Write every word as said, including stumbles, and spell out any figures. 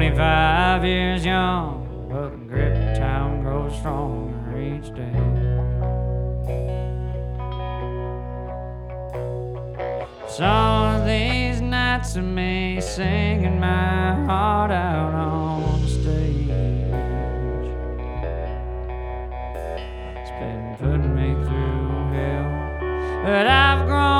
twenty-five years young, but the grip of town grows stronger each day. Some of these nights of me singing my heart out on